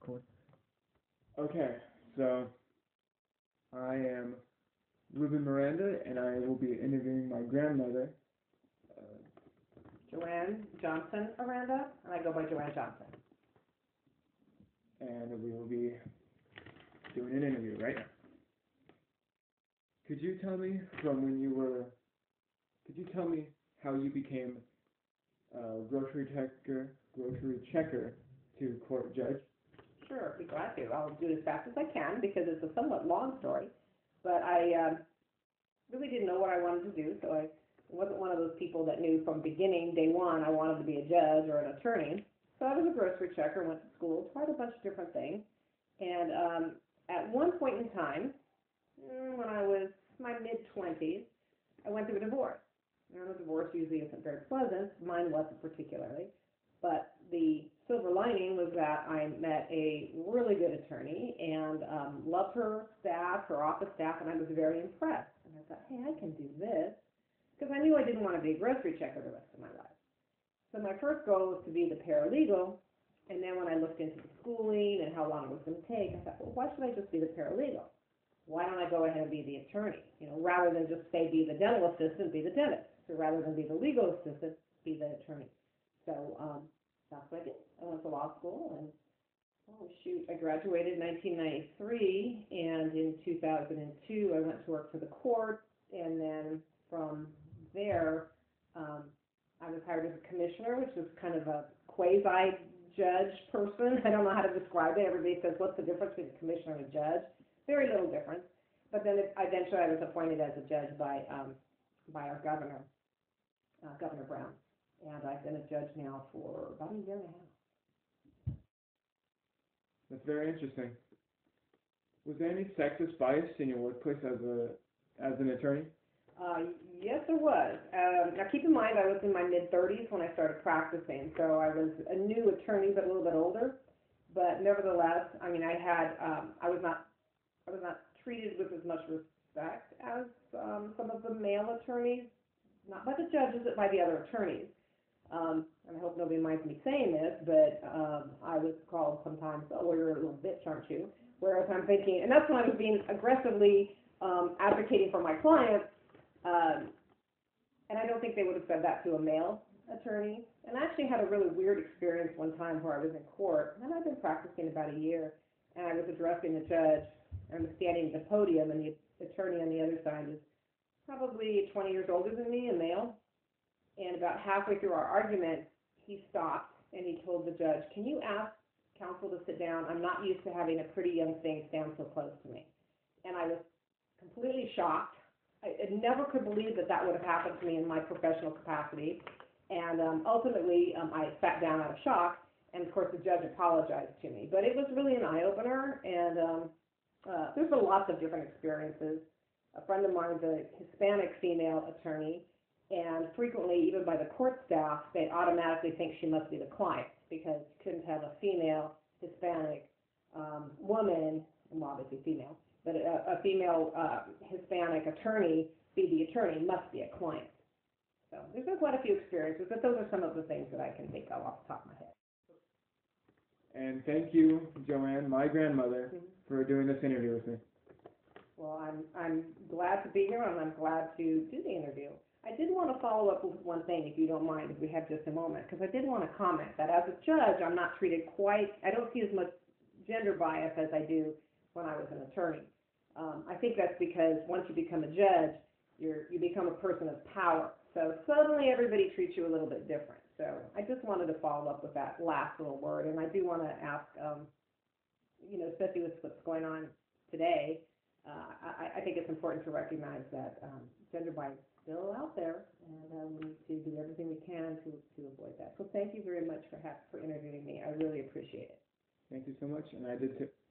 record. Okay, so I am Ruben Miranda, and I will be interviewing my grandmother. Joanne Johnson Aranda, and I go by Joanne Johnson. And we will be doing an interview right now. Could you tell me how you became a grocery checker to court judge? Sure, be glad to. I'll do it as fast as I can because it's a somewhat long story. But I really didn't know what I wanted to do, so I wasn't one of those people that knew from beginning, day one, I wanted to be a judge or an attorney. So I was a grocery checker, went to school, tried a bunch of different things. And at one point in time, when I was my mid-20s, I went through a divorce. A divorce usually isn't very pleasant. Mine wasn't particularly. But the silver lining was that I met a really good attorney and loved her staff, her office staff, and I was very impressed. And I thought, hey, I can do this. Because I knew I didn't want to be a grocery checker the rest of my life. So my first goal was to be the paralegal. And then when I looked into the schooling and how long it was going to take, I thought, well, why should I just be the paralegal? Why don't I go ahead and be the attorney? Rather than just say be the dental assistant, be the dentist. So rather than be the legal assistant, be the attorney. So that's what I did. I went to law school and, I graduated in 1993, and in 2002 I went to work for the court, and then from there I was hired as a commissioner, which is kind of a quasi-judge person. I don't know how to describe it. Everybody says, what's the difference between a commissioner and a judge? Very little difference. But then eventually I was appointed as a judge by our governor, Governor Brown. And I've been a judge now for about a year and a half. That's very interesting. Was there any sexist bias in your workplace as an attorney? Yes, there was. Now, keep in mind, I was in my mid-30s when I started practicing, so I was a new attorney, but a little bit older. But nevertheless, I was not treated with as much respect as some of the male attorneys, not by the judges, but by the other attorneys. And I hope nobody minds me saying this, but I was called sometimes, oh, well, you're a little bitch, aren't you? Whereas I'm thinking, and that's when I was being aggressively advocating for my clients, and I don't think they would have said that to a male attorney. And I actually had a really weird experience one time where I was in court, and I've been practicing about a year, and I was addressing the judge, and I was standing at the podium, and the attorney on the other side is probably 20 years older than me, a male. And about halfway through our argument, he stopped and he told the judge, can you ask counsel to sit down? I'm not used to having a pretty young thing stand so close to me. And I was completely shocked. I never could believe that would have happened to me in my professional capacity. And ultimately, I sat down out of shock. And, of course, the judge apologized to me. But it was really an eye-opener. And there's been lots of different experiences. A friend of mine is a Hispanic female attorney. And frequently, even by the court staff, they automatically think she must be the client because you couldn't have a female Hispanic woman, well, obviously female, but a female Hispanic attorney be the attorney, must be a client. So there's been quite a few experiences, but those are some of the things that I can think of off the top of my head. And thank you, Joanne, my grandmother, for doing this interview with me. Well, I'm glad to be here, and I'm glad to do the interview. I did want to follow up with one thing, if you don't mind, if we have just a moment, because I did want to comment that as a judge, I'm not treated I don't see as much gender bias as I do when I was an attorney. I think that's because once you become a judge, you become a person of power. So suddenly everybody treats you a little bit different. So I just wanted to follow up with that last little word, and I do want to ask, especially with what's going on today, I think it's important to recognize that gender bias is still out there, and we need to do everything we can to avoid that. So thank you very much for interviewing me. I really appreciate it. Thank you so much, and I did too.